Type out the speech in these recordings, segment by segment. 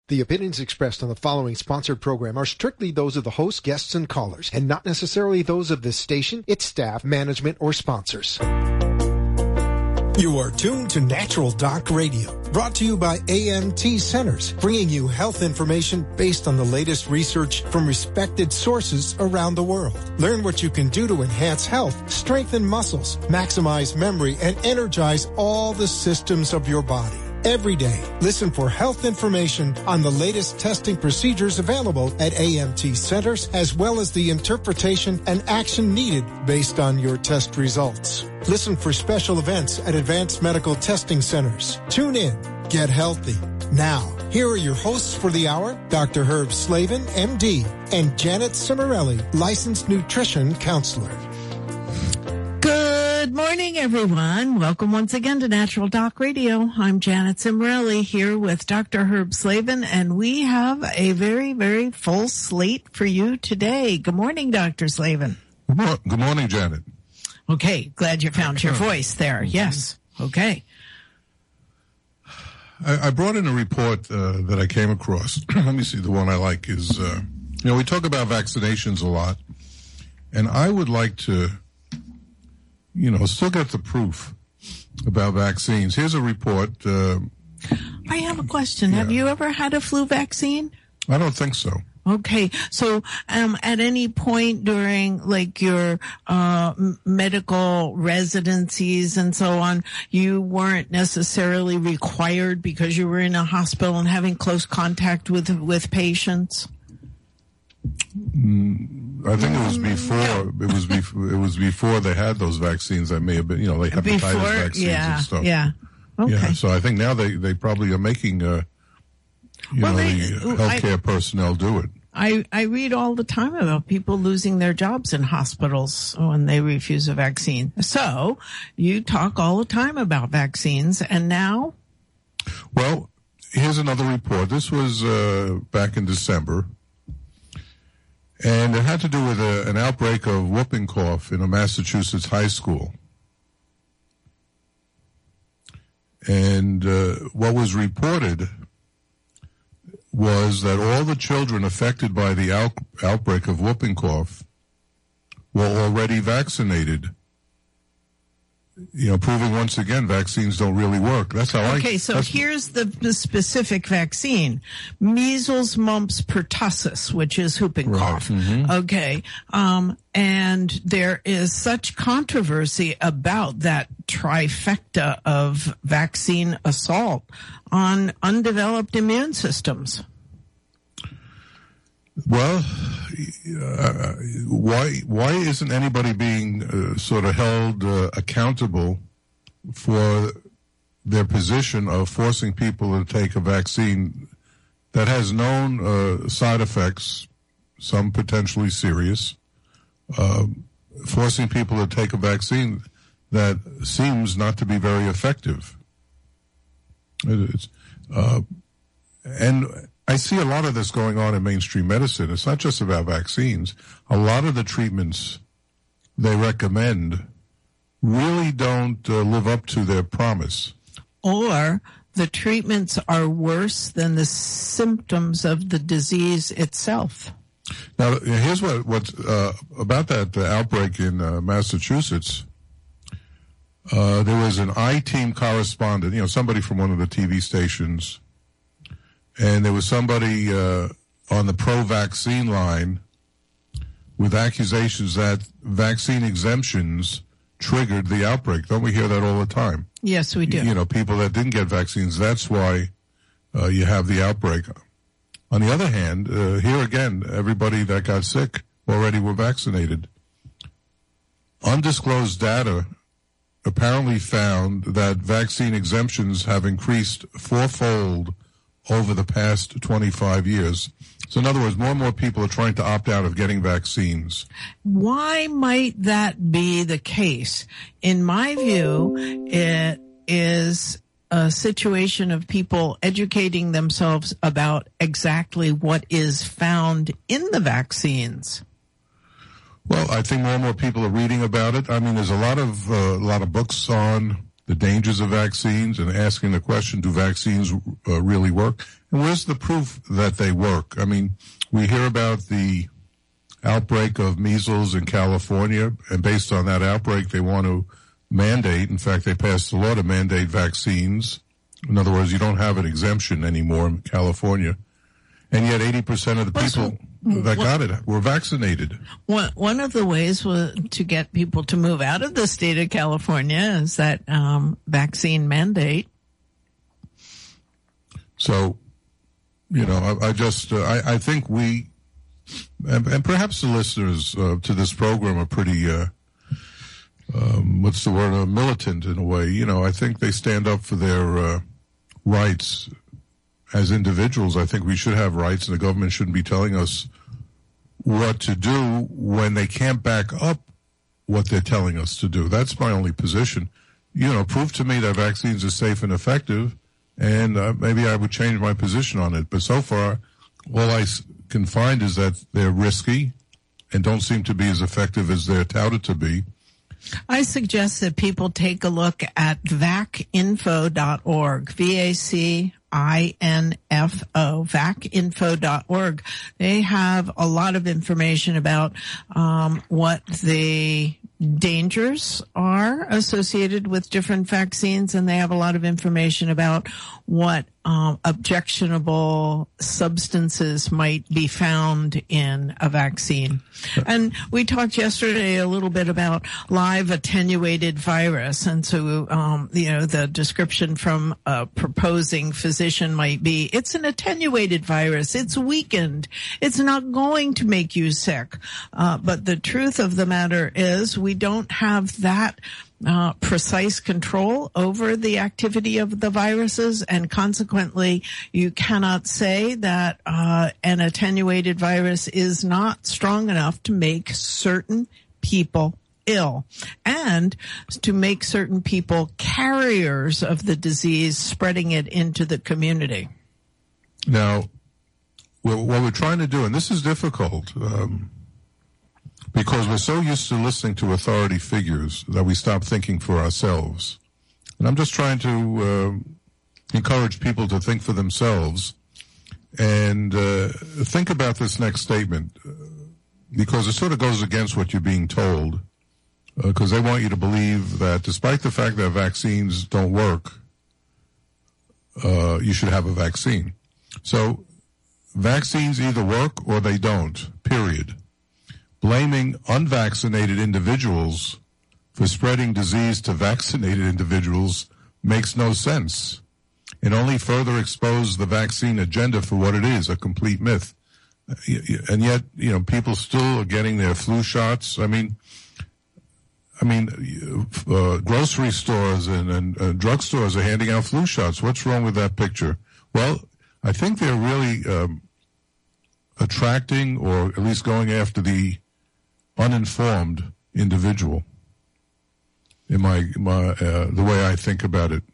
The opinions expressed on the following sponsored program are strictly those of the host, guests, and callers, and not necessarily those of this station, its staff, management, or sponsors. You are tuned to Natural Doc Radio, brought to you by AMT Centers, bringing you health information based on the latest research from respected sources around the world. Learn what you can do to enhance health, strengthen muscles, maximize memory, and energize all the systems of your body. Every day, listen for health information on the latest testing procedures available at AMT Centers, as well as the interpretation and action needed based on your test results. Listen for special events at Advanced Medical Testing Centers. Tune in. Get healthy. Now, here are your hosts for the hour, Dr. Herb Slavin, MD, and Janet Cimarelli, licensed nutrition counselor. Good morning, everyone. Welcome once again to Natural Doc Radio. I'm Janet Cimarelli here with Dr. Herb Slavin, and we have a very, very full slate for you today. Good morning, Dr. Slavin. Good morning, Janet. Okay, glad you found your voice there. Yes, okay. I brought in a report that I came across. Let me see, the one I like is, we talk about vaccinations a lot, and I would like to still get the proof about vaccines. Here's a report. I have a question. Yeah. Have you ever had a flu vaccine? I don't think so. Okay. So, at any point during, your, medical residencies and so on, you weren't necessarily required because you were in a hospital and having close contact with patients? I think it was before. It was before they had those vaccines. That may have been, like hepatitis vaccines and stuff. Yeah. Okay. Yeah. So I think now they probably are making, the healthcare personnel do it. I read all the time about people losing their jobs in hospitals when they refuse a vaccine. So you talk all the time about vaccines, and now? Well, here's another report. This was back in December. And it had to do with an outbreak of whooping cough in a Massachusetts high school. And what was reported was that all the children affected by the outbreak of whooping cough were already vaccinated. Proving once again vaccines don't really work. That's how here's the specific vaccine. Measles, mumps, pertussis, which is whooping cough. Mm-hmm. Okay. And there is such controversy about that trifecta of vaccine assault on undeveloped immune systems. Well, why isn't anybody being sort of held accountable for their position of forcing people to take a vaccine that has known side effects, some potentially serious, forcing people to take a vaccine that seems not to be very effective? And I see a lot of this going on in mainstream medicine. It's not just about vaccines. A lot of the treatments they recommend really don't live up to their promise. Or the treatments are worse than the symptoms of the disease itself. Now, here's what's about that outbreak in Massachusetts. There was an I-Team correspondent, somebody from one of the TV stations. And there was somebody on the pro-vaccine line with accusations that vaccine exemptions triggered the outbreak. Don't we hear that all the time? Yes, we do. People that didn't get vaccines, that's why you have the outbreak. On the other hand, here again, everybody that got sick already were vaccinated. Undisclosed data apparently found that vaccine exemptions have increased fourfold over the past 25 years. So in other words, more and more people are trying to opt out of getting vaccines. Why might that be the case? In my view, it is a situation of people educating themselves about exactly what is found in the vaccines. Well, I think more and more people are reading about it. I mean, there's a lot of books on the dangers of vaccines and asking the question, do vaccines really work? And where's the proof that they work? I mean, we hear about the outbreak of measles in California, and based on that outbreak, they want to mandate, in fact, they passed a law to mandate vaccines. In other words, you don't have an exemption anymore in California. And yet 80% of the people that got it were vaccinated. One of the ways to get people to move out of the state of California is that vaccine mandate. So, you know, I think we, and perhaps the listeners to this program are pretty, militant in a way. You know, I think they stand up for their rights. As individuals, I think we should have rights, and the government shouldn't be telling us what to do when they can't back up what they're telling us to do. That's my only position. You know, prove to me that vaccines are safe and effective, and maybe I would change my position on it. But so far, all I can find is that they're risky and don't seem to be as effective as they're touted to be. I suggest that people take a look at vacinfo.org, VACINFO, vacinfo.org. They have a lot of information about what the dangers are associated with different vaccines, and they have a lot of information about what objectionable substances might be found in a vaccine. And we talked yesterday a little bit about live attenuated virus, and so the description from a proposing physician might be, it's an attenuated virus, it's weakened, it's not going to make you sick. But the truth of the matter is we don't have that precise control over the activity of the viruses, and consequently you cannot say that an attenuated virus is not strong enough to make certain people ill and to make certain people carriers of the disease, spreading it into the community. Now, what we're trying to do, and this is difficult, because we're so used to listening to authority figures that we stop thinking for ourselves. And I'm just trying to encourage people to think for themselves and think about this next statement, because it sort of goes against what you're being told, because they want you to believe that despite the fact that vaccines don't work, you should have a vaccine. So vaccines either work or they don't, period. Blaming unvaccinated individuals for spreading disease to vaccinated individuals makes no sense. It only further exposes the vaccine agenda for what it is, a complete myth. And yet, you know, people still are getting their flu shots. I mean, grocery stores and drugstores are handing out flu shots. What's wrong with that picture? Well, I think they're really attracting, or at least going after, the uninformed individual. In the way I think about it.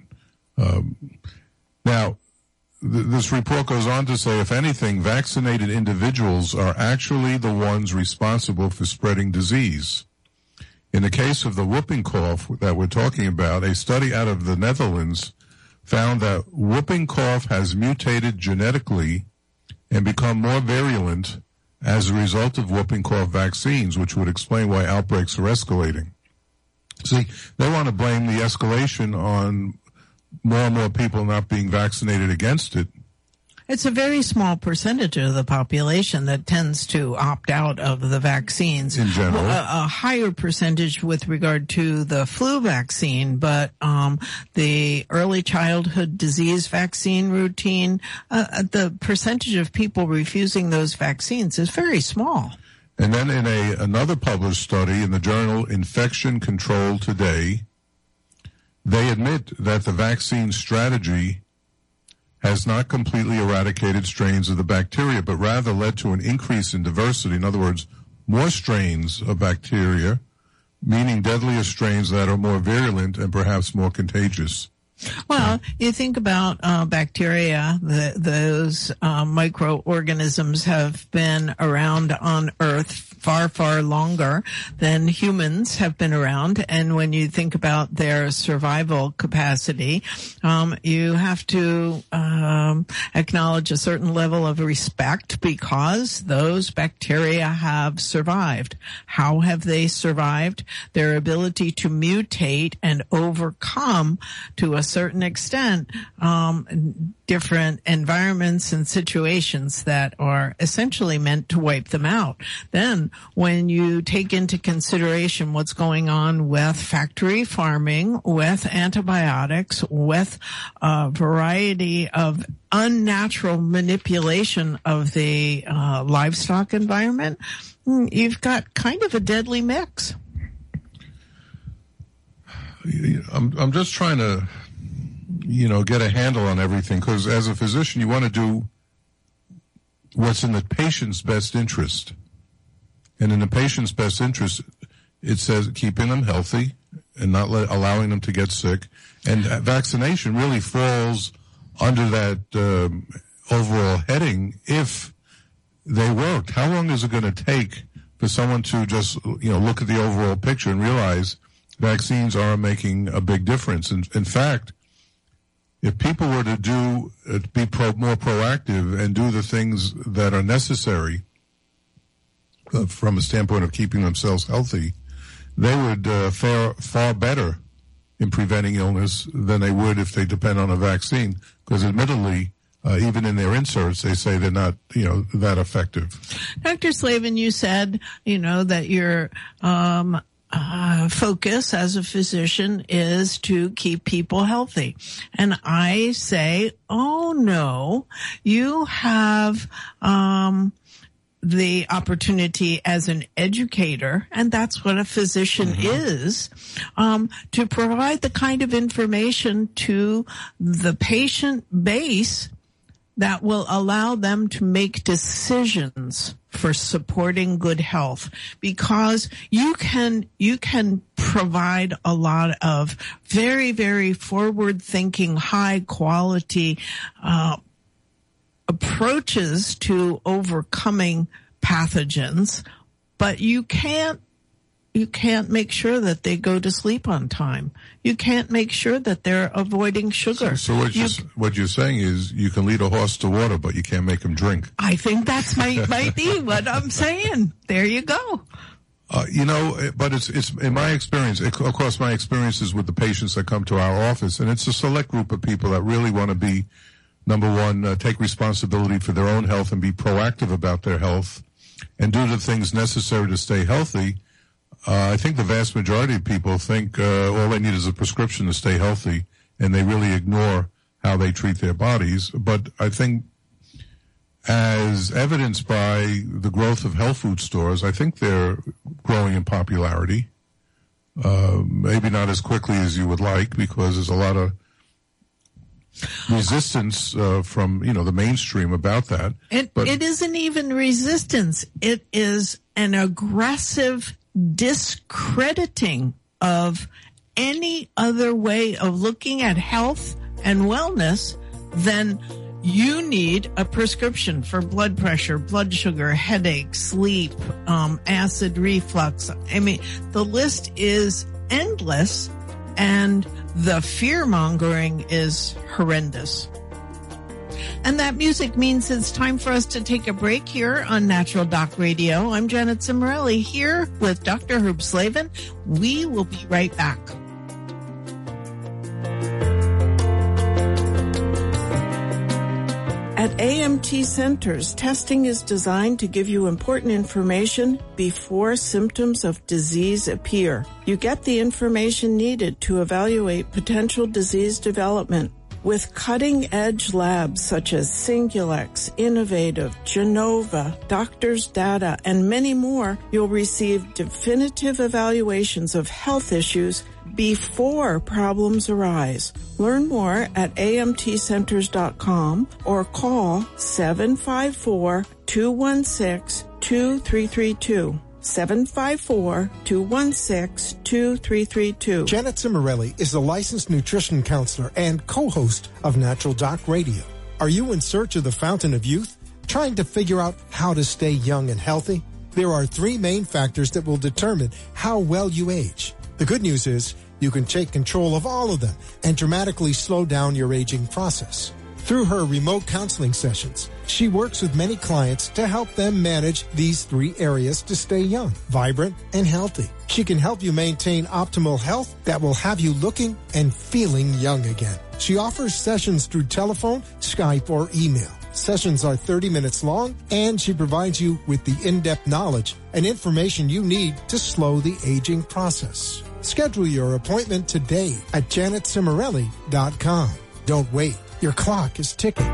Now, this report goes on to say, if anything, vaccinated individuals are actually the ones responsible for spreading disease. In the case of the whooping cough that we're talking about, a study out of the Netherlands found that whooping cough has mutated genetically and become more virulent as a result of whooping cough vaccines, which would explain why outbreaks are escalating. See, they want to blame the escalation on more and more people not being vaccinated against it. It's a very small percentage of the population that tends to opt out of the vaccines. In general. A higher percentage with regard to the flu vaccine, but the early childhood disease vaccine routine, the percentage of people refusing those vaccines is very small. And then in another published study in the journal Infection Control Today, they admit that the vaccine strategy has not completely eradicated strains of the bacteria, but rather led to an increase in diversity. In other words, more strains of bacteria, meaning deadlier strains that are more virulent and perhaps more contagious. Well, you think about bacteria, those microorganisms have been around on Earth far, far longer than humans have been around. And when you think about their survival capacity, you have to acknowledge a certain level of respect because those bacteria have survived. How have they survived? Their ability to mutate and overcome to a certain extent different environments and situations that are essentially meant to wipe them out. Then when you take into consideration what's going on with factory farming, with antibiotics, with a variety of unnatural manipulation of the livestock environment, you've got kind of a deadly mix. I'm just trying to, get a handle on everything, because as a physician, you want to do what's in the patient's best interest. And in the patient's best interest, it says keeping them healthy and not allowing them to get sick. And vaccination really falls under that overall heading if they worked. How long is it going to take for someone to just, look at the overall picture and realize vaccines are making a big difference? In fact, if people were to be more proactive and do the things that are necessary from a standpoint of keeping themselves healthy, they would fare far better in preventing illness than they would if they depend on a vaccine. Because admittedly, even in their inserts, they say they're not, that effective. Dr. Slavin, you said, that your focus as a physician is to keep people healthy. And I say, oh no, you have the opportunity as an educator, and that's what a physician is, to provide the kind of information to the patient base that will allow them to make decisions for supporting good health, because you can provide a lot of very, very forward-thinking, high-quality approaches to overcoming pathogens, but you can't make sure that they go to sleep on time. You can't make sure that they're avoiding sugar. So what you're saying is you can lead a horse to water, but you can't make him drink. I think that's might be what I'm saying. There you go. But it's in my experience, of course, my experience is with the patients that come to our office, and it's a select group of people that really want to be, number one, take responsibility for their own health and be proactive about their health and do the things necessary to stay healthy. I think the vast majority of people think all they need is a prescription to stay healthy, and they really ignore how they treat their bodies. But I think, as evidenced by the growth of health food stores, I think they're growing in popularity. Maybe not as quickly as you would like, because there's a lot of resistance from the mainstream about that. It isn't even resistance. It is an aggressive discrediting of any other way of looking at health and wellness than you need a prescription for blood pressure, blood sugar, headache, sleep, acid reflux. I mean, the list is endless, and the fear-mongering is horrendous. And that music means it's time for us to take a break here on Natural Doc Radio. I'm Janet Cimarelli here with Dr. Herb Slavin. We will be right back. At AMT Centers, testing is designed to give you important information before symptoms of disease appear. You get the information needed to evaluate potential disease development. With cutting-edge labs such as Singulex, Innovative, Genova, Doctors Data, and many more, you'll receive definitive evaluations of health issues before problems arise. Learn more at amtcenters.com or call 754-216-2332. 754-216-2332. Janet Cimarelli is a licensed nutrition counselor and co-host of Natural Doc Radio. Are you in search of the fountain of youth? Trying to figure out how to stay young and healthy? There are 3 main factors that will determine how well you age. The good news is you can take control of all of them and dramatically slow down your aging process. Through her remote counseling sessions, she works with many clients to help them manage these 3 areas to stay young, vibrant, and healthy. She can help you maintain optimal health that will have you looking and feeling young again. She offers sessions through telephone, Skype, or email. Sessions are 30 minutes long, and she provides you with the in-depth knowledge and information you need to slow the aging process. Schedule your appointment today at janetcimarelli.com. Don't wait. Your clock is ticking.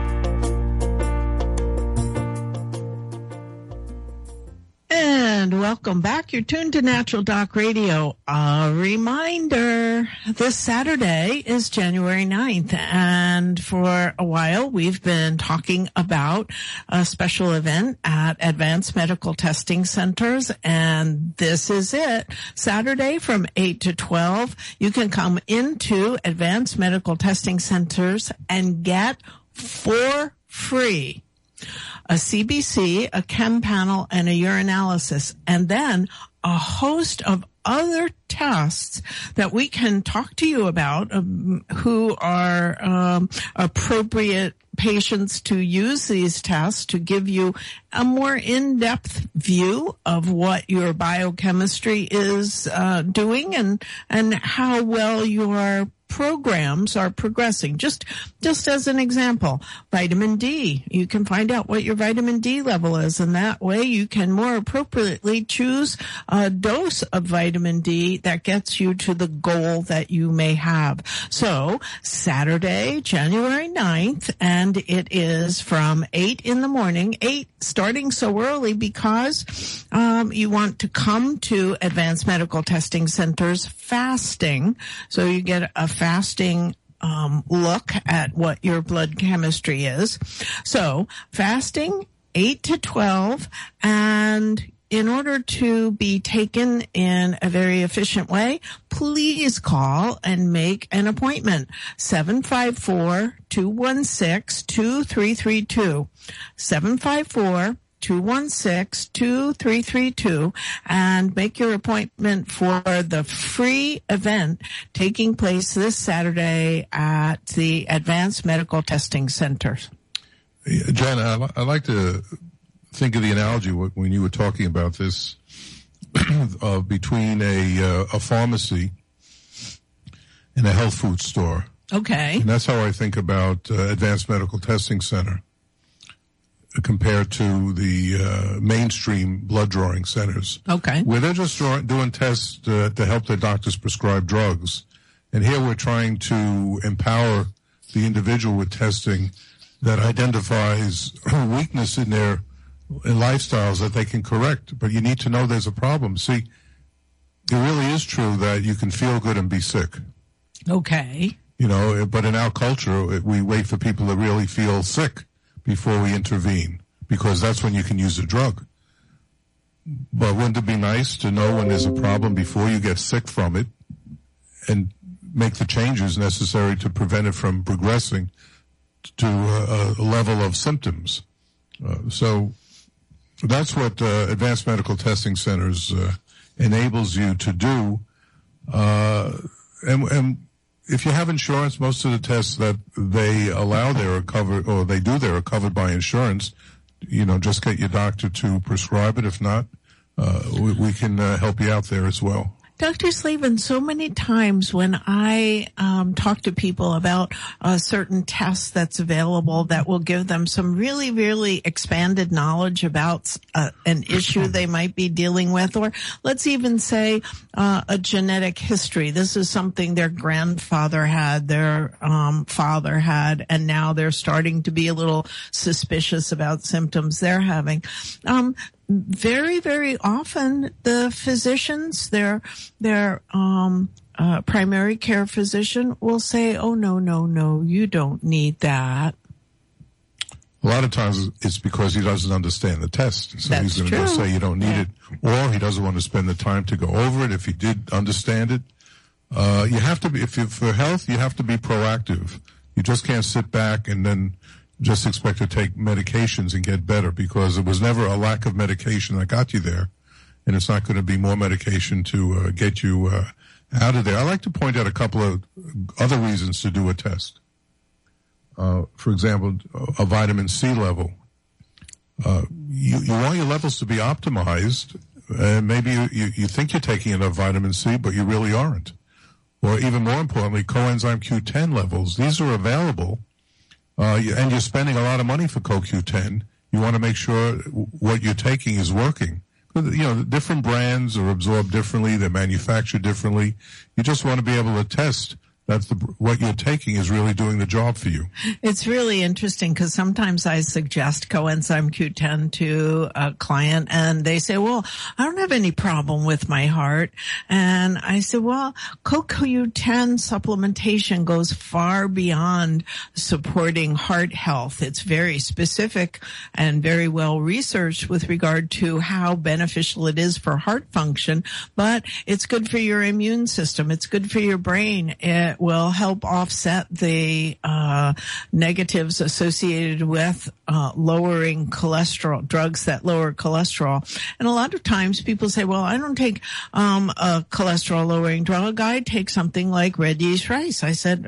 And welcome back. You're tuned to Natural Doc Radio. A reminder, this Saturday is January 9th, and for a while we've been talking about a special event at Advanced Medical Testing Centers, and this is it. Saturday from 8 to 12, you can come into Advanced Medical Testing Centers and get for free a CBC, a chem panel, and a urinalysis, and then a host of other tests that we can talk to you about, who are appropriate patients to use these tests to give you a more in-depth view of what your biochemistry is doing and how well your programs are progressing. Just as an example, vitamin D. You can find out what your vitamin D level is, and that way you can more appropriately choose a dose of vitamin D that gets you to the goal that you may have. So, Saturday, January 9th, and it is from 8 in the morning, 8 starting so early because you want to come to Advanced Medical Testing Centers fasting, so you get a fasting look at what your blood chemistry is. So fasting 8 to 12, and in order to be taken in a very efficient way, please call and make an appointment. 754-216-2332. 754-216-2332, and make your appointment for the free event taking place this Saturday at the Advanced Medical Testing Centers. Jen, I like to think of the analogy when you were talking about this between a pharmacy and a health food store. Okay. And that's how I think about Advanced Medical Testing Center compared to the mainstream blood drawing centers. Okay. Where they're just doing tests to help their doctors prescribe drugs. And here we're trying to empower the individual with testing that identifies weakness in their lifestyles that they can correct. But you need to know there's a problem. See, it really is true that you can feel good and be sick. Okay. You know, but in our culture, we wait for people to really feel sick before we intervene, because that's when you can use a drug. But wouldn't it be nice to know when there's a problem before you get sick from it and make the changes necessary to prevent it from progressing to a level of symptoms? So that's what Advanced Medical Testing Centers enables you to do. And if you have insurance, most of the tests that they allow there are covered, or they do there, are covered by insurance. You know, just get your doctor to prescribe it. If not, we can help you out there as well. Dr. Slavin, so many times when I talk to people about a certain test that's available that will give them some really, really expanded knowledge about an issue they might be dealing with, or let's even say a genetic history. This is something their grandfather had, their father had, and now they're starting to be a little suspicious about symptoms they're having. Very, very often the physicians, their primary care physician will say, oh, no, you don't need that. A lot of times it's because he doesn't understand the test. So That's he's going to just say you don't need it, or he doesn't want to spend the time to go over it if he did understand it. You have to be, for health, you have to be proactive. You just can't sit back and then just expect to take medications and get better, because it was never a lack of medication that got you there, and it's not going to be more medication to get you out of there. I like to point out a couple of other reasons to do a test. For example, a vitamin C level. You want your levels to be optimized, and maybe you think you're taking enough vitamin C, but you really aren't. Or even more importantly, coenzyme Q10 levels. These are available. And you're spending a lot of money for CoQ10. You want to make sure what you're taking is working. Different brands are absorbed differently. They're manufactured differently. You just want to be able to test that what you're taking is really doing the job for you. It's really interesting because sometimes I suggest coenzyme Q10 to a client and they say, well, I don't have any problem with my heart. And I say, well, CoQ10 supplementation goes far beyond supporting heart health. It's very specific and very well researched with regard to how beneficial it is for heart function, but it's good for your immune system. It's good for your brain. It will help offset the negatives associated with lowering cholesterol, drugs that lower cholesterol. And a lot of times people say, well, I don't take a cholesterol-lowering drug. I take something like red yeast rice. I said,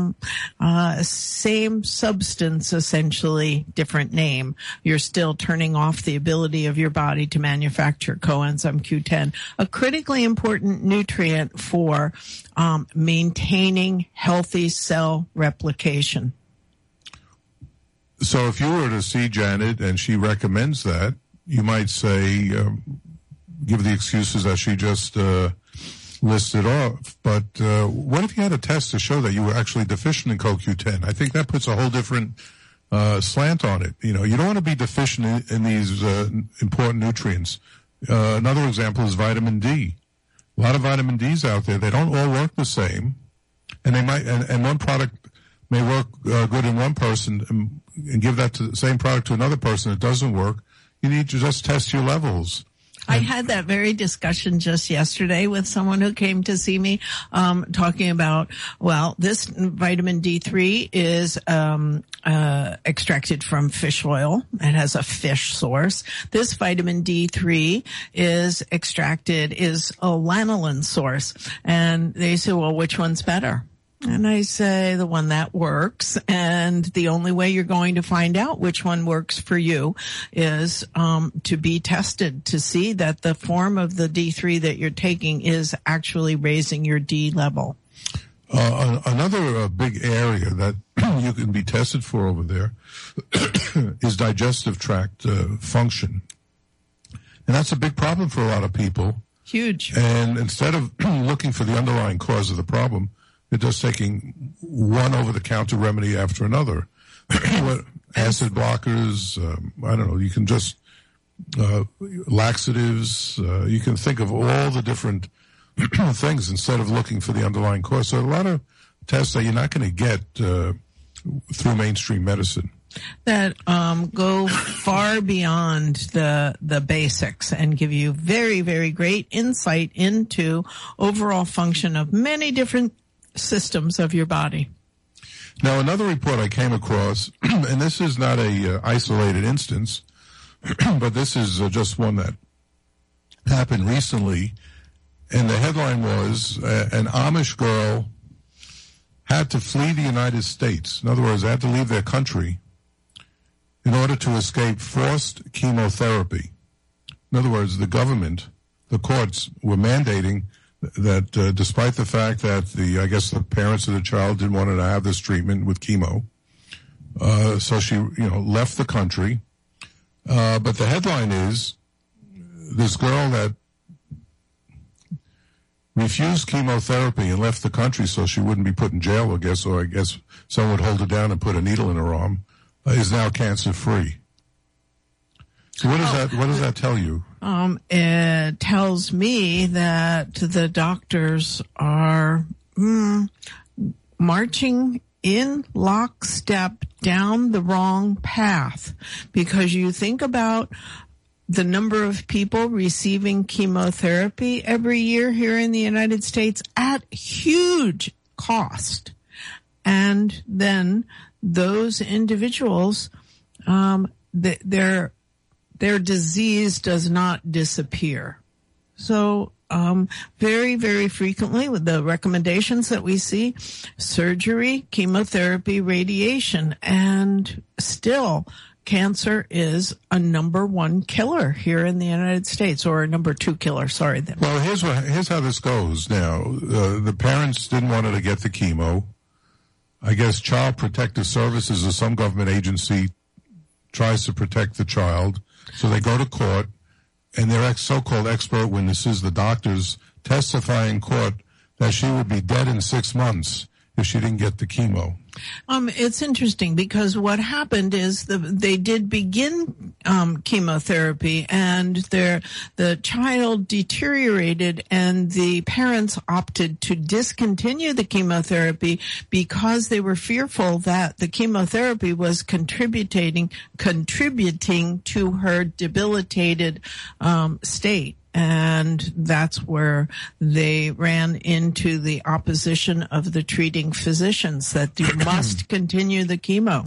same substance, essentially, different name. You're still turning off the ability of your body to manufacture coenzyme Q10, a critically important nutrient for maintaining healthy cell replication. So if you were to see Janet and she recommends that, you might say, give the excuses that she just listed off. But what if you had a test to show that you were actually deficient in CoQ10? I think that puts a whole different slant on it. You don't want to be deficient in these important nutrients. Another example is vitamin D. A lot of vitamin D's out there. They don't all work the same, and they might. And one product may work good in one person, and give that to the same product to another person. It doesn't work. You need to just test your levels. I had that very discussion just yesterday with someone who came to see me, talking about, well, this vitamin D3 is extracted from fish oil. It has a fish source. This vitamin D3 is a lanolin source. And they say, well, which one's better? And I say the one that works, and the only way you're going to find out which one works for you is to be tested to see that the form of the D3 that you're taking is actually raising your D level. Another big area that you can be tested for over there is digestive tract function. And that's a big problem for a lot of people. Huge. And instead of looking for the underlying cause of the problem, they're just taking one over-the-counter remedy after another. Acid blockers, I don't know, you can just, laxatives, you can think of all the different things instead of looking for the underlying cause. So a lot of tests that you're not going to get through mainstream medicine. That go far beyond the basics and give you very, very great insight into overall function of many different systems of your body. Now, another report I came across, and this is not a isolated instance, but this is just one that happened recently, and the headline was, an Amish girl had to flee the United States. In other words, they had to leave their country in order to escape forced chemotherapy. In other words, the government, the courts, were mandating that despite the fact that the parents of the child didn't want her to have this treatment with chemo, so she, left the country. But the headline is, this girl that refused chemotherapy and left the country so she wouldn't be put in jail, I guess someone would hold her down and put a needle in her arm, is now cancer-free. So what does that tell you? It tells me that the doctors are marching in lockstep down the wrong path, because you think about the number of people receiving chemotherapy every year here in the United States at huge cost. And then those individuals, their disease does not disappear. So, very, very frequently with the recommendations that we see, surgery, chemotherapy, radiation, and still cancer is a number one killer here in the United States, or a number two killer. Sorry. Well, here's how this goes. Now, the parents didn't want her to get the chemo. I guess Child Protective Services or some government agency tries to protect the child, so they go to court, and their so-called expert witnesses, the doctors, testify in court that she would be dead in 6 months if she didn't get the chemo. It's interesting because what happened is they did begin chemotherapy, and the child deteriorated, and the parents opted to discontinue the chemotherapy because they were fearful that the chemotherapy was contributing to her debilitated state. And that's where they ran into the opposition of the treating physicians, that you must continue the chemo.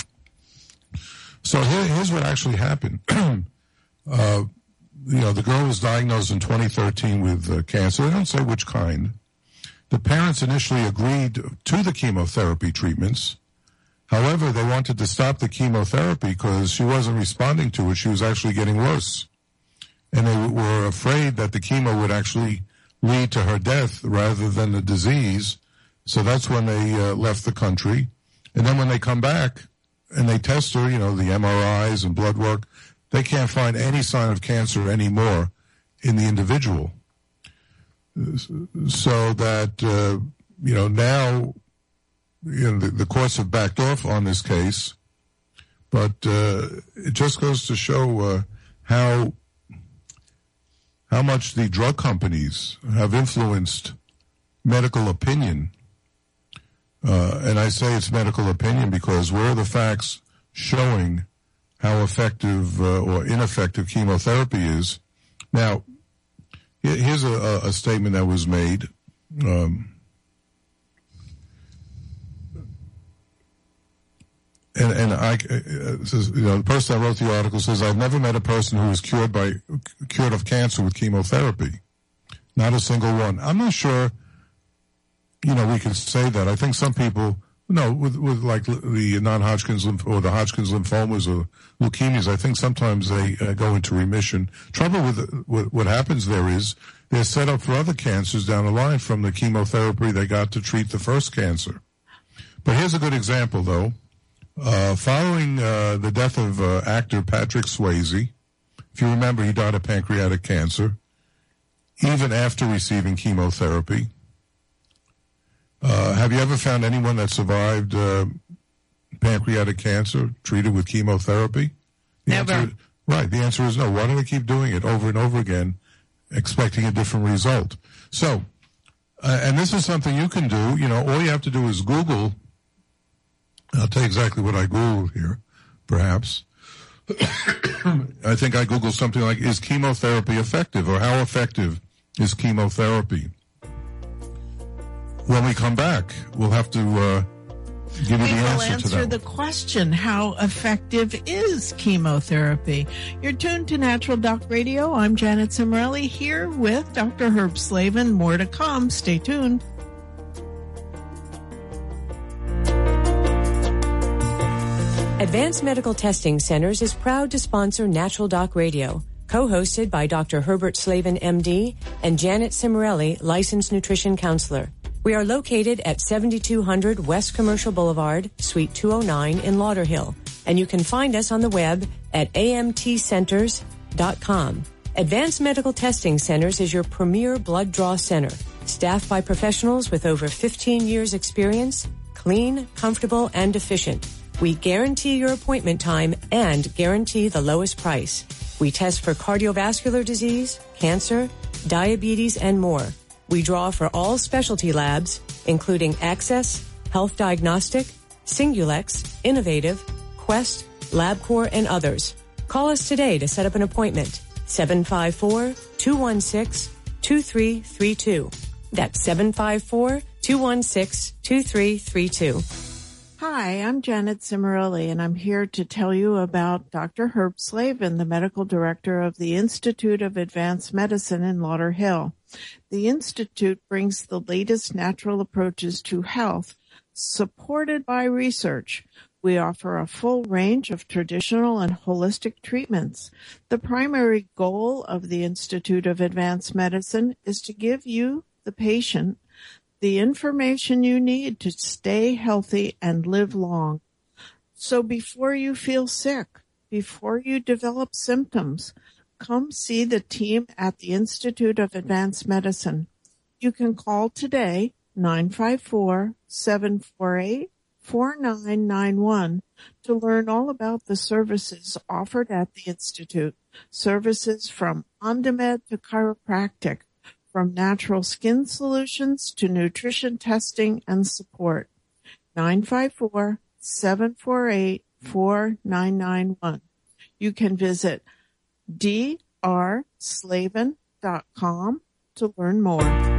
So here's what actually happened. The girl was diagnosed in 2013 with cancer. They don't say which kind. The parents initially agreed to the chemotherapy treatments. However, they wanted to stop the chemotherapy because she wasn't responding to it. She was actually getting worse. And they were afraid that the chemo would actually lead to her death rather than the disease. So that's when they left the country. And then when they come back and they test her, the MRIs and blood work, they can't find any sign of cancer anymore in the individual. So that, now, the courts have backed off on this case. But it just goes to show how much the drug companies have influenced medical opinion. And I say it's medical opinion because where are the facts showing how effective or ineffective chemotherapy is? Now, here's a statement that was made. The person that wrote the article says, I've never met a person who was cured of cancer with chemotherapy. Not a single one. I'm not sure, we can say that. I think some people, with like the non-Hodgkin's or the Hodgkin's lymphomas or leukemias, I think sometimes they go into remission. Trouble with what happens there is they're set up for other cancers down the line from the chemotherapy they got to treat the first cancer. But here's a good example, though. Following the death of actor Patrick Swayze, if you remember, he died of pancreatic cancer, even after receiving chemotherapy. Have you ever found anyone that survived pancreatic cancer treated with chemotherapy? Never. Right. The answer is no. Why do they keep doing it over and over again, expecting a different result? So, and this is something you can do. All you have to do is Google. I'll tell you exactly what I Googled here, perhaps. I think I Googled something like, is chemotherapy effective, or how effective is chemotherapy? When we come back, we'll have to give you the answer to that. We'll answer the question, how effective is chemotherapy? You're tuned to Natural Doc Radio. I'm Janet Cimrelli here with Dr. Herb Slavin. More to come. Stay tuned. Advanced Medical Testing Centers is proud to sponsor Natural Doc Radio, co-hosted by Dr. Herbert Slavin, MD, and Janet Cimrelli, licensed nutrition counselor. We are located at 7200 West Commercial Boulevard, Suite 209 in Lauderhill, and you can find us on the web at amtcenters.com. Advanced Medical Testing Centers is your premier blood draw center, staffed by professionals with over 15 years experience, clean, comfortable, and efficient. We guarantee your appointment time and guarantee the lowest price. We test for cardiovascular disease, cancer, diabetes, and more. We draw for all specialty labs, including Access, Health Diagnostic, Singulex, Innovative, Quest, LabCorp, and others. Call us today to set up an appointment. 754-216-2332. That's 754-216-2332. Hi, I'm Janet Cimarelli, and I'm here to tell you about Dr. Herb Slavin, the medical director of the Institute of Advanced Medicine in Lauderhill. The Institute brings the latest natural approaches to health, supported by research. We offer a full range of traditional and holistic treatments. The primary goal of the Institute of Advanced Medicine is to give you, the patient, the information you need to stay healthy and live long. So before you feel sick, before you develop symptoms, come see the team at the Institute of Advanced Medicine. You can call today, 954-748-4991, to learn all about the services offered at the Institute. Services from OnDemand to chiropractic, from natural skin solutions to nutrition testing and support. 954-748-4991. You can visit drslavin.com to learn more.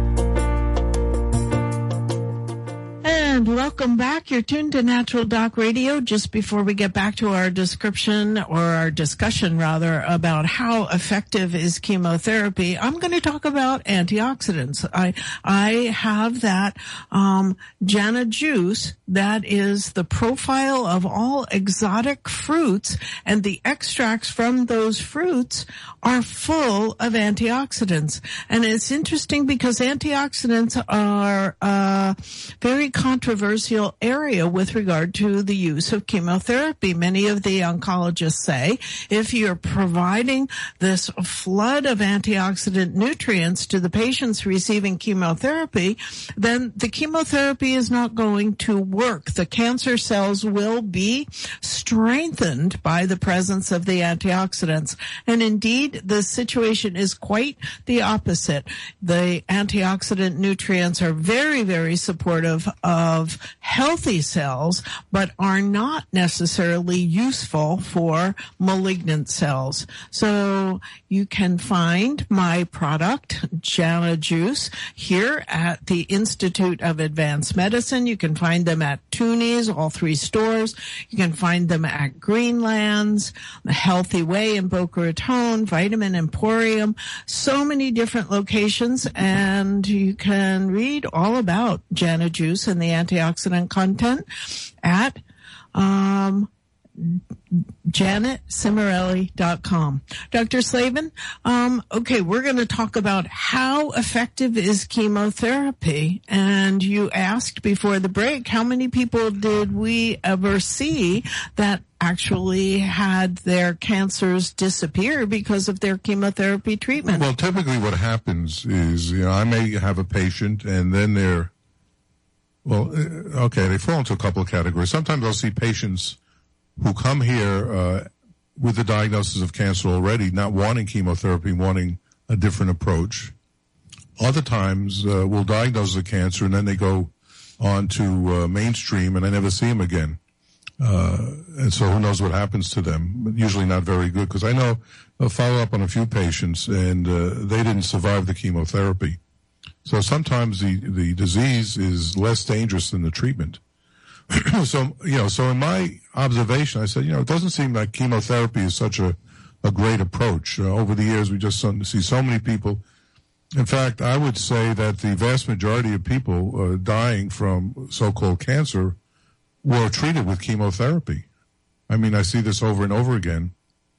And welcome back. You're tuned to Natural Doc Radio. Just before we get back to our discussion rather, about how effective is chemotherapy, I'm going to talk about antioxidants. I have that Jana juice that is the profile of all exotic fruits, and the extracts from those fruits are full of antioxidants. And it's interesting because antioxidants are very controversial area with regard to the use of chemotherapy. Many of the oncologists say if you're providing this flood of antioxidant nutrients to the patients receiving chemotherapy, then the chemotherapy is not going to work. The cancer cells will be strengthened by the presence of the antioxidants. And indeed, the situation is quite the opposite. The antioxidant nutrients are very, very supportive of healthy cells, but are not necessarily useful for malignant cells. So you can find my product, Jana Juice, here at the Institute of Advanced Medicine. You can find them at Toonies, all three stores. You can find them at Greenlands, the Healthy Way in Boca Raton, Vitamin Emporium, so many different locations, and you can read all about Jana Juice and the antioxidant content at JanetCimarelli.com. Dr. Slavin, okay, we're going to talk about how effective is chemotherapy. And you asked before the break, how many people did we ever see that actually had their cancers disappear because of their chemotherapy treatment? Well, typically what happens is, I may have a patient and then they fall into a couple of categories. Sometimes I'll see patients who come here with the diagnosis of cancer already, not wanting chemotherapy, wanting a different approach. Other times we'll diagnose the cancer and then they go on to mainstream and I never see them again. And so who knows what happens to them, but usually not very good, because I know I'll follow up on a few patients and they didn't survive the chemotherapy. So sometimes the disease is less dangerous than the treatment. So in my observation, I said, it doesn't seem like chemotherapy is such a great approach. Over the years, we just see so many people. In fact, I would say that the vast majority of people dying from so-called cancer were treated with chemotherapy. I mean, I see this over and over again.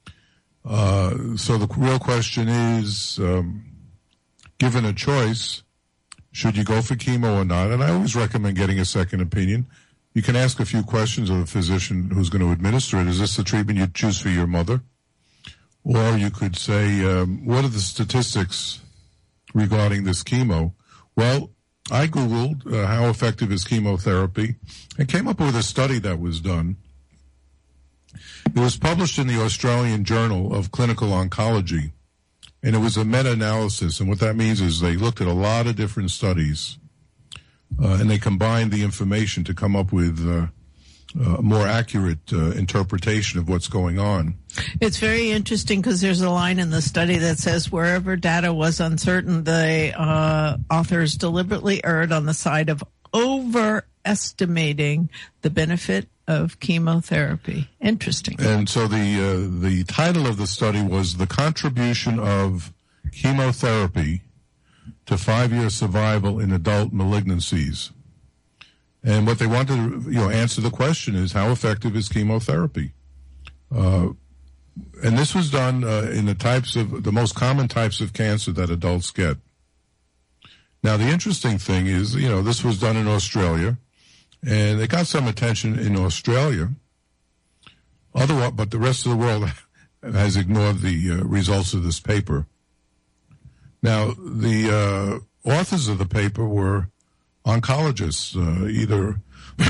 So the real question is, given a choice, should you go for chemo or not? And I always recommend getting a second opinion. You can ask a few questions of the physician who's going to administer it. Is this the treatment you'd choose for your mother? Or you could say, what are the statistics regarding this chemo? Well, I Googled how effective is chemotherapy and came up with a study that was done. It was published in the Australian Journal of Clinical Oncology, and it was a meta-analysis. And what that means is they looked at a lot of different studies, and they combined the information to come up with more accurate interpretation of what's going on. It's very interesting because there's a line in the study that says wherever data was uncertain, the authors deliberately erred on the side of overestimating the benefit of chemotherapy. Interesting. And so the title of the study was The Contribution of Chemotherapy to 5-Year Survival in Adult Malignancies. And what they wanted to answer the question is, how effective is chemotherapy? And this was done in the most common types of cancer that adults get. Now, the interesting thing is, this was done in Australia, and it got some attention in Australia. Otherwise, but the rest of the world has ignored the results of this paper. Now, the authors of the paper were oncologists, either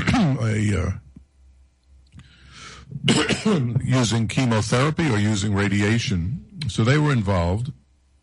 using chemotherapy or using radiation. So they were involved.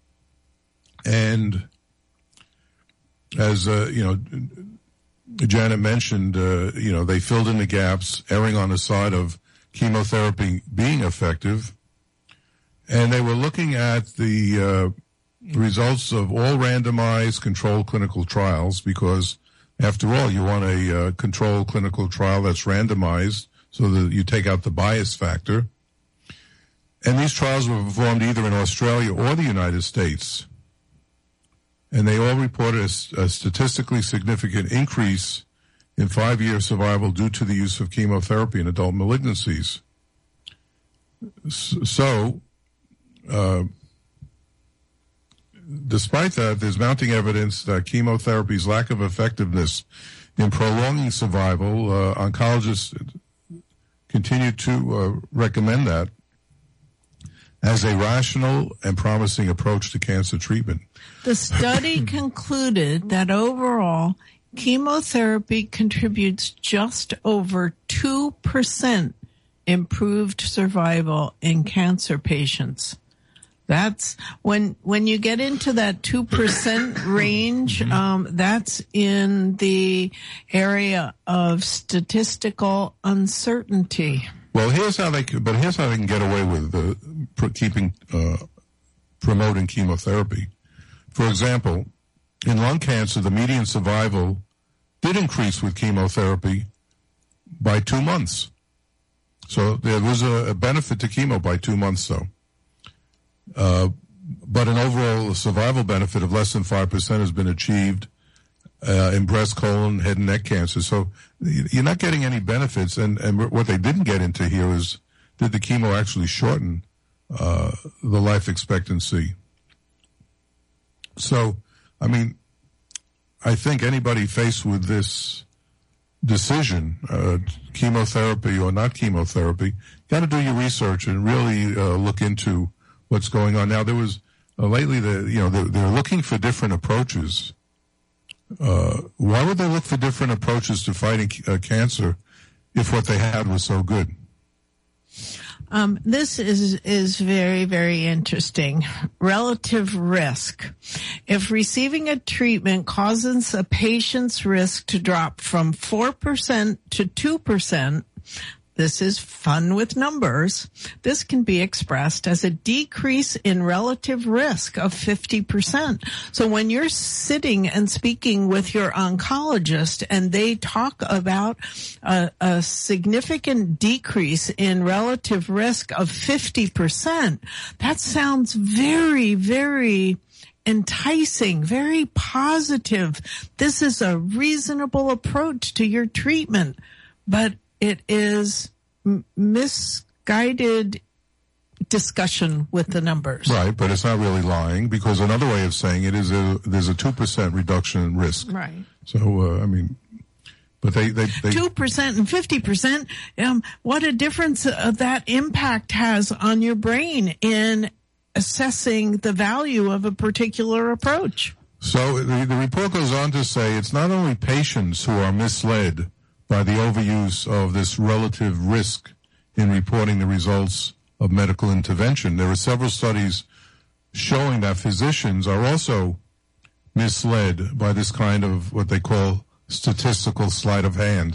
And as, Janet mentioned, they filled in the gaps, erring on the side of chemotherapy being effective. And they were looking at the results of all randomized controlled clinical trials, because after all, you want a controlled clinical trial that's randomized so that you take out the bias factor. And these trials were performed either in Australia or the United States. And they all reported a statistically significant increase in 5-year survival due to the use of chemotherapy in adult malignancies. So, despite that, there's mounting evidence that chemotherapy's lack of effectiveness in prolonging survival, oncologists continue to recommend that as a rational and promising approach to cancer treatment. The study concluded that overall, chemotherapy contributes just over 2% improved survival in cancer patients. That's when you get into that 2% range, that's in the area of statistical uncertainty. Well, here's how they can get away with promoting chemotherapy. For example, in lung cancer, the median survival did increase with chemotherapy by 2 months. So there was a benefit to chemo by 2 months, though. But an overall survival benefit of less than 5% has been achieved in breast, colon, head and neck cancer. So you're not getting any benefits. And what they didn't get into here is, did the chemo actually shorten the life expectancy? So, I think anybody faced with this decision, chemotherapy or not chemotherapy, got to do your research and really look into what's going on. Now, there was lately, they're looking for different approaches. Why would they look for different approaches to fighting cancer if what they had was so good? This is very, very interesting. Relative risk. If receiving a treatment causes a patient's risk to drop from 4% to 2%, this is fun with numbers. This can be expressed as a decrease in relative risk of 50%. So when you're sitting and speaking with your oncologist and they talk about a significant decrease in relative risk of 50%, that sounds very, very enticing, very positive. This is a reasonable approach to your treatment, but it is misguided discussion with the numbers. Right, but it's not really lying, because another way of saying it is there's a 2% reduction in risk. Right. So, but they 2% and 50%, what a difference that impact has on your brain in assessing the value of a particular approach. So the report goes on to say it's not only patients who are misled by the overuse of this relative risk in reporting the results of medical intervention. There are several studies showing that physicians are also misled by this kind of what they call statistical sleight of hand.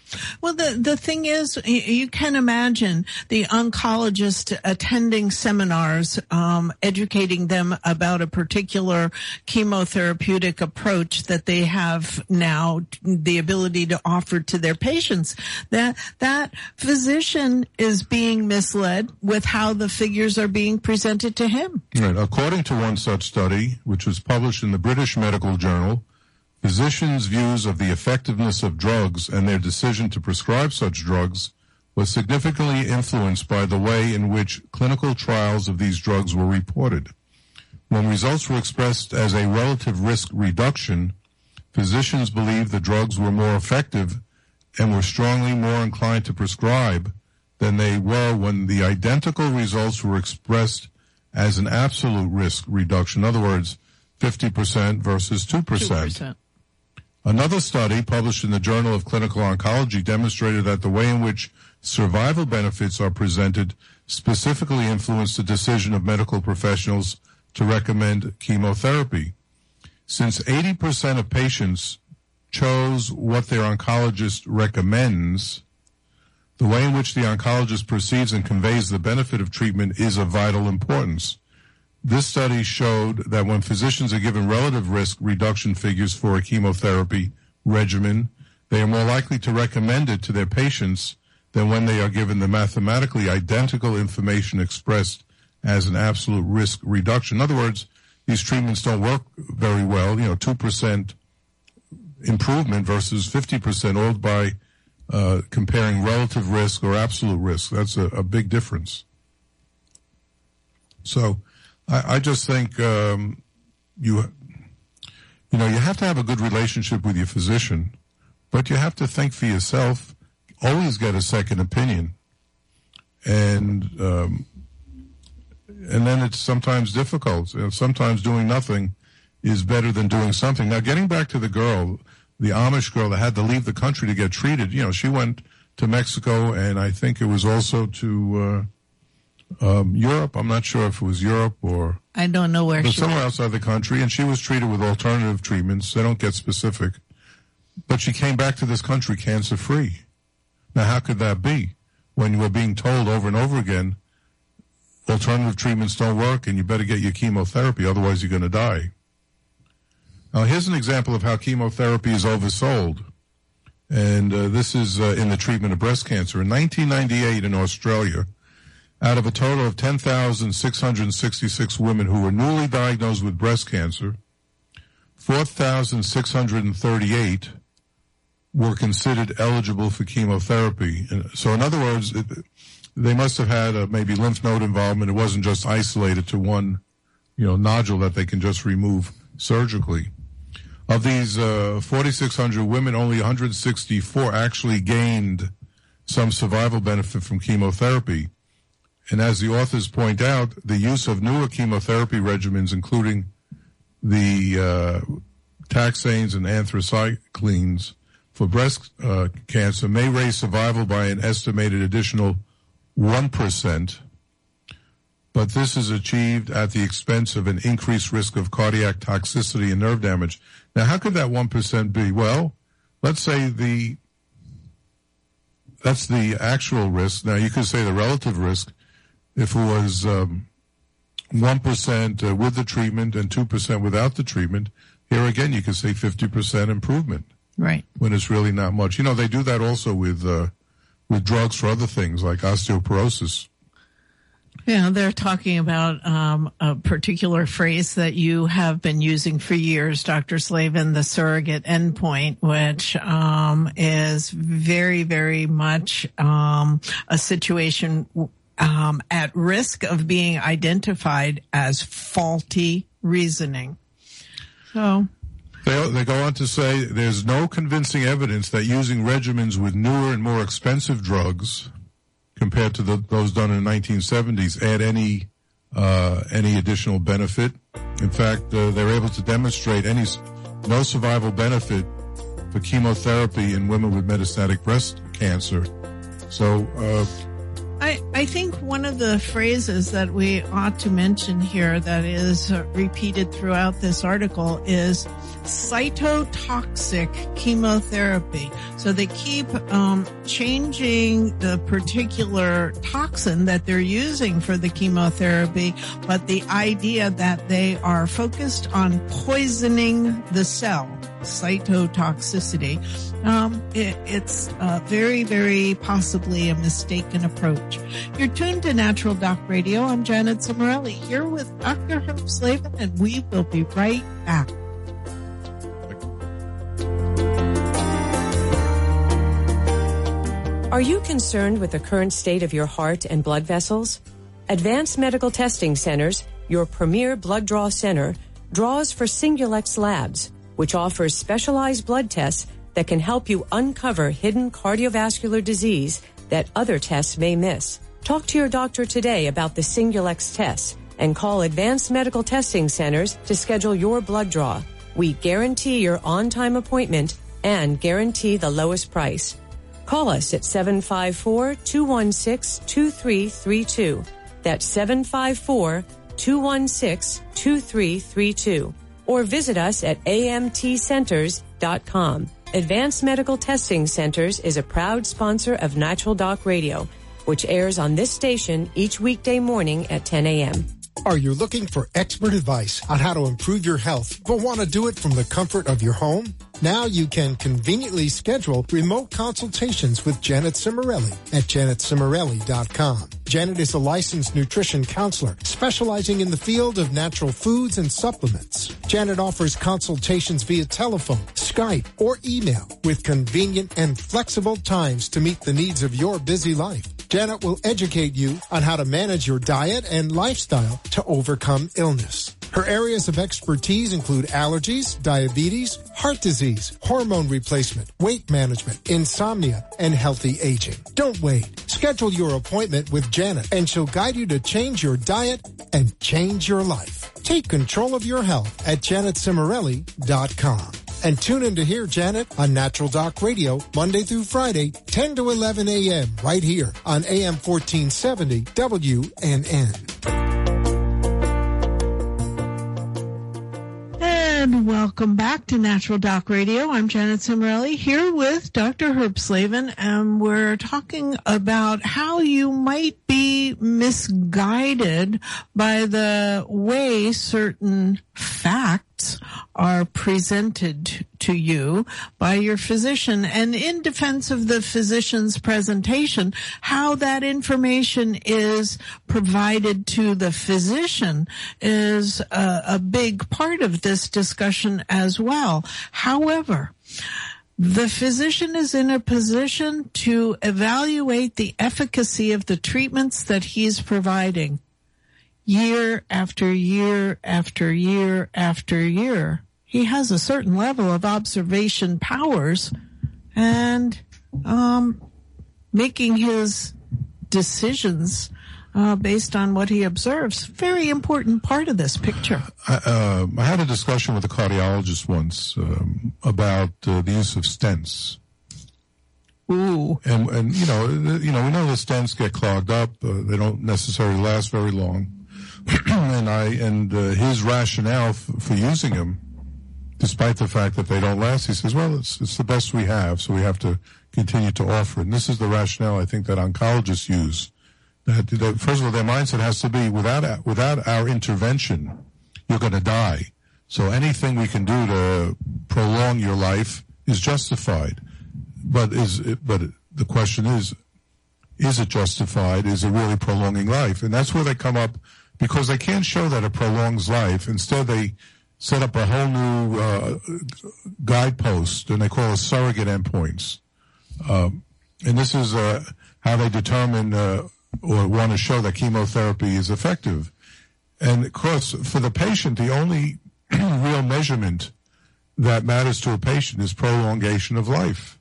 Well, the thing is, you can imagine the oncologist attending seminars, educating them about a particular chemotherapeutic approach that they have now the ability to offer to their patients. That physician is being misled with how the figures are being presented to him. Right. According to one such study, which was published in the British Medical Journal, physicians' views of the effectiveness of drugs and their decision to prescribe such drugs was significantly influenced by the way in which clinical trials of these drugs were reported. When results were expressed as a relative risk reduction, physicians believed the drugs were more effective and were strongly more inclined to prescribe than they were when the identical results were expressed as an absolute risk reduction. In other words, 50% versus 2%. Another study published in the Journal of Clinical Oncology demonstrated that the way in which survival benefits are presented specifically influenced the decision of medical professionals to recommend chemotherapy. Since 80% of patients chose what their oncologist recommends, the way in which the oncologist perceives and conveys the benefit of treatment is of vital importance. This study showed that when physicians are given relative risk reduction figures for a chemotherapy regimen, they are more likely to recommend it to their patients than when they are given the mathematically identical information expressed as an absolute risk reduction. In other words, these treatments don't work very well, 2% improvement versus 50%, all by comparing relative risk or absolute risk. That's a big difference. So I just think you have to have a good relationship with your physician, but you have to think for yourself. Always get a second opinion, and then it's sometimes difficult. Sometimes doing nothing is better than doing something. Now, getting back to the girl, the Amish girl that had to leave the country to get treated, she went to Mexico, and I think it was also to Europe. I'm not sure if it was Europe or... I don't know where she somewhere outside the country, and she was treated with alternative treatments. They don't get specific. But she came back to this country cancer-free. Now, how could that be when you were being told over and over again, alternative treatments don't work and you better get your chemotherapy, otherwise you're going to die? Now, here's an example of how chemotherapy is oversold. And this is in the treatment of breast cancer. In 1998 in Australia, out of a total of 10,666 women who were newly diagnosed with breast cancer, 4,638 were considered eligible for chemotherapy. And so in other words, they must have had maybe lymph node involvement. It wasn't just isolated to one, nodule that they can just remove surgically. Of these 4,600 women, only 164 actually gained some survival benefit from chemotherapy. And as the authors point out, the use of newer chemotherapy regimens, including the taxanes and anthracyclines for breast cancer, may raise survival by an estimated additional 1%, but this is achieved at the expense of an increased risk of cardiac toxicity and nerve damage. Now, how could that 1% be? Well, let's say that's the actual risk. Now, you could say the relative risk. If it was 1% with the treatment and 2% without the treatment, here again you could say 50% improvement. Right. When it's really not much. They do that also with drugs for other things like osteoporosis. Yeah, they're talking about a particular phrase that you have been using for years, Dr. Slavin, the surrogate endpoint, which is very, very much a situation at risk of being identified as faulty reasoning. So they go on to say there's no convincing evidence that using regimens with newer and more expensive drugs compared to those done in the 1970s add any additional benefit. In fact, they're able to demonstrate no survival benefit for chemotherapy in women with metastatic breast cancer. So I I think one of the phrases that we ought to mention here that is repeated throughout this article is cytotoxic chemotherapy. So they keep changing the particular toxin that they're using for the chemotherapy, but the idea that they are focused on poisoning the cell, cytotoxicity, it's very, very possibly a mistaken approach. You're tuned to Natural Doc Radio. I'm Janet Cimarelli here with Dr. Herb Slavin, and we will be right back. Are you concerned with the current state of your heart and blood vessels? Advanced Medical Testing Centers, your premier blood draw center, draws for Singulex Labs, which offers specialized blood tests that can help you uncover hidden cardiovascular disease that other tests may miss. Talk to your doctor today about the Singulex tests and call Advanced Medical Testing Centers to schedule your blood draw. We guarantee your on-time appointment and guarantee the lowest price. Call us at 754-216-2332. That's 754-216-2332. Or visit us at amtcenters.com. Advanced Medical Testing Centers is a proud sponsor of Natural Doc Radio, which airs on this station each weekday morning at 10 a.m. Are you looking for expert advice on how to improve your health, but want to do it from the comfort of your home? Now you can conveniently schedule remote consultations with Janet Cimarelli at janetcimarelli.com. Janet is a licensed nutrition counselor specializing in the field of natural foods and supplements. Janet offers consultations via telephone, Skype, or email with convenient and flexible times to meet the needs of your busy life. Janet will educate you on how to manage your diet and lifestyle to overcome illness. Her areas of expertise include allergies, diabetes, heart disease, hormone replacement, weight management, insomnia, and healthy aging. Don't wait. Schedule your appointment with Janet, and she'll guide you to change your diet and change your life. Take control of your health at janetcimarelli.com. And tune in to hear Janet on Natural Doc Radio Monday through Friday, 10 to 11 a.m. right here on AM 1470 WNN. And welcome back to Natural Doc Radio. I'm Janet Cimarelli here with Dr. Herb Slavin, and we're talking about how you might be misguided by the way certain facts are presented to you by your physician. And in defense of the physician's presentation, how that information is provided to the physician is a big part of this discussion as well. However, the physician is in a position to evaluate the efficacy of the treatments that he's providing year after year after year after year. He has a certain level of observation powers and making his decisions based on what he observes. Very important part of this picture. I had a discussion with a cardiologist once about the use of stents. Ooh. And we know the stents get clogged up. They don't necessarily last very long. and his rationale for using them, despite the fact that they don't last, he says, well, it's the best we have, so we have to continue to offer it. And this is the rationale I think that oncologists use. That first of all, their mindset has to be, without our intervention, you're going to die. So anything we can do to prolong your life is justified. But the question is it justified? Is it really prolonging life? And that's where they come up, because they can't show that it prolongs life. Instead, they set up a whole new guidepost, and they call it surrogate endpoints. And this is how they determine or want to show that chemotherapy is effective. And of course, for the patient, the only real measurement that matters to a patient is prolongation of life.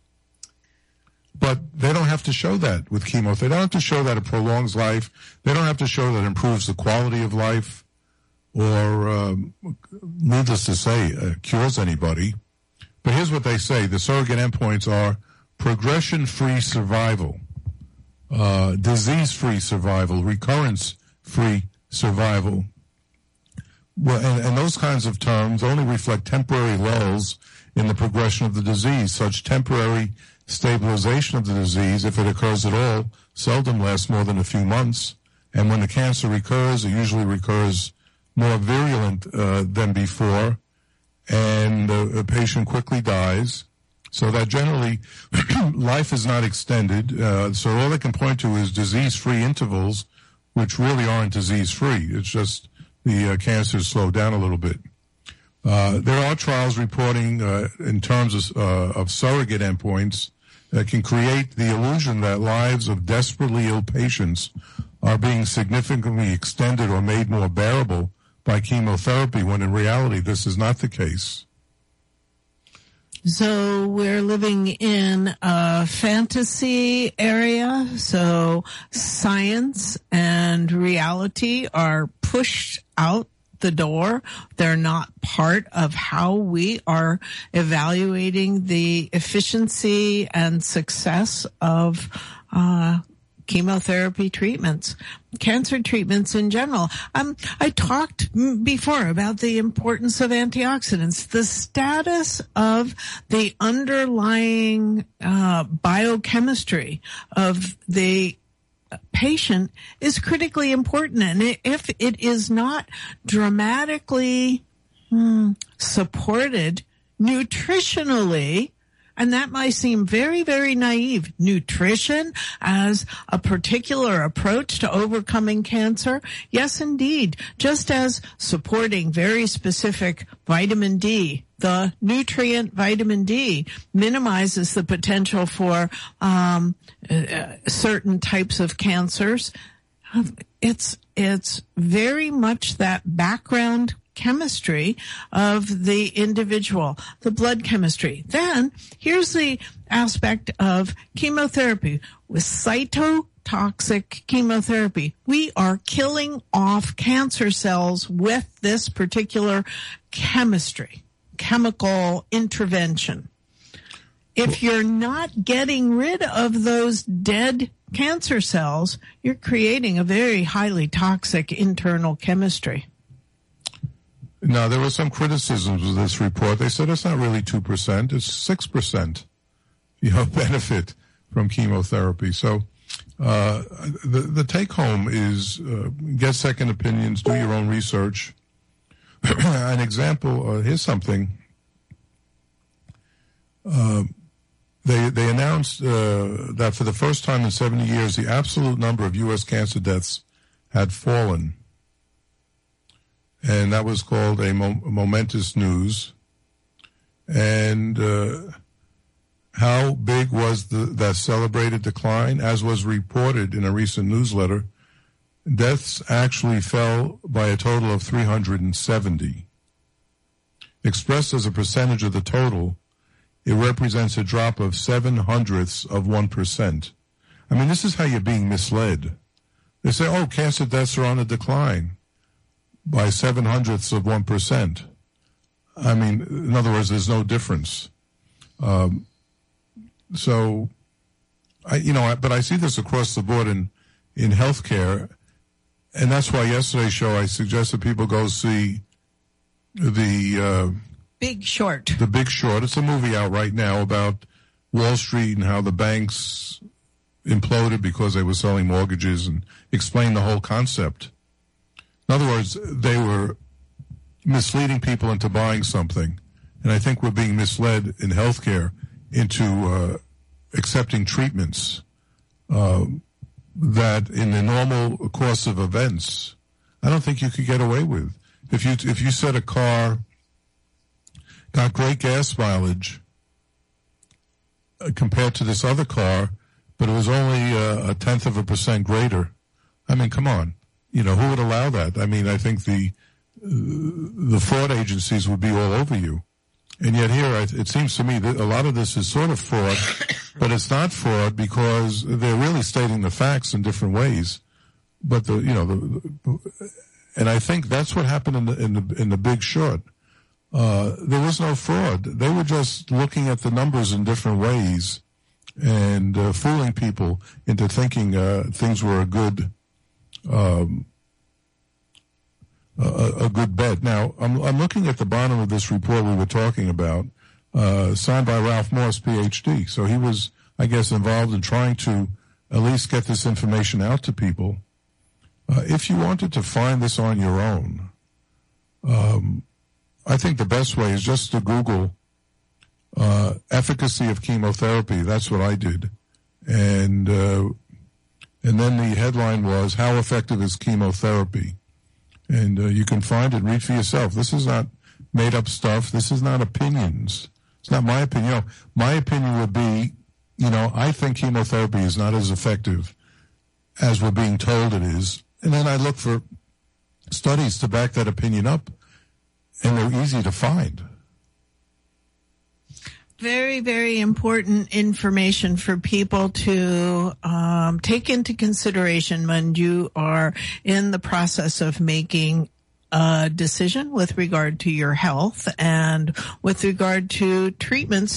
But they don't have to show that with chemo. They don't have to show that it prolongs life. They don't have to show that it improves the quality of life or, needless to say, cures anybody. But here's what they say. The surrogate endpoints are progression-free survival, disease-free survival, recurrence-free survival. Well, and those kinds of terms only reflect temporary lulls in the progression of the disease. Such temporary stabilization of the disease, if it occurs at all, seldom lasts more than a few months. And when the cancer recurs, it usually recurs more virulent than before, and the patient quickly dies. So that generally life is not extended. So all they can point to is disease-free intervals, which really aren't disease-free. It's just the cancer slowed down a little bit. There are trials reporting in terms of surrogate endpoints that can create the illusion that lives of desperately ill patients are being significantly extended or made more bearable by chemotherapy, when in reality this is not the case. So we're living in a fantasy area, so science and reality are pushed out the door. They're not part of how we are evaluating the efficiency and success of chemotherapy treatments, cancer treatments in general. I talked before about the importance of antioxidants. The status of the underlying biochemistry of the patient is critically important. And if it is not dramatically supported nutritionally, and that might seem very, very naive. Nutrition as a particular approach to overcoming cancer? Yes, indeed. Just as supporting very specific vitamin D, the nutrient vitamin D minimizes the potential for certain types of cancers. It's very much that background chemistry of the individual, the blood chemistry. Then here's the aspect of chemotherapy. With cytotoxic chemotherapy, we are killing off cancer cells with this particular chemical intervention. If you're not getting rid of those dead cancer cells, you're creating a very highly toxic internal chemistry. Now, there were some criticisms of this report. They said it's not really 2%, it's 6%, benefit from chemotherapy. So the take-home is get second opinions, do your own research. An example, here's something. They announced that for the first time in 70 years, the absolute number of U.S. cancer deaths had fallen. And that was called a momentous news. And how big was that celebrated decline? As was reported in a recent newsletter, deaths actually fell by a total of 370. Expressed as a percentage of the total, it represents a drop of 0.07%. I mean, this is how you're being misled. They say, oh, cancer deaths are on a decline by 0.07%. I mean, in other words, there's no difference. But I see this across the board in healthcare, and that's why yesterday's show I suggested people go see the Big Short. The Big Short. It's a movie out right now about Wall Street and how the banks imploded because they were selling mortgages, and explain the whole concept. In other words, they were misleading people into buying something. And I think we're being misled in healthcare into accepting treatments that in the normal course of events, I don't think you could get away with. If you said a car got great gas mileage compared to this other car, but it was only 0.1% greater, I mean, come on. Who would allow that? I mean, I think the fraud agencies would be all over you. And yet here, it seems to me that a lot of this is sort of fraud, but it's not fraud because they're really stating the facts in different ways. But and I think that's what happened in the Big Short. There was no fraud. They were just looking at the numbers in different ways and fooling people into thinking things were a good bet. Now, I'm looking at the bottom of this report we were talking about, signed by Ralph Moss, PhD. So he was, I guess, involved in trying to at least get this information out to people. If you wanted to find this on your own, I think the best way is just to Google efficacy of chemotherapy. That's what I did. And then the headline was, how effective is chemotherapy? And you can find it and read for yourself. This is not made up stuff. This is not opinions. It's not my opinion. You know, my opinion would be, I think chemotherapy is not as effective as we're being told it is. And then I look for studies to back that opinion up, and they're easy to find. Very, very important information for people to take into consideration when you are in the process of making a decision with regard to your health and with regard to treatments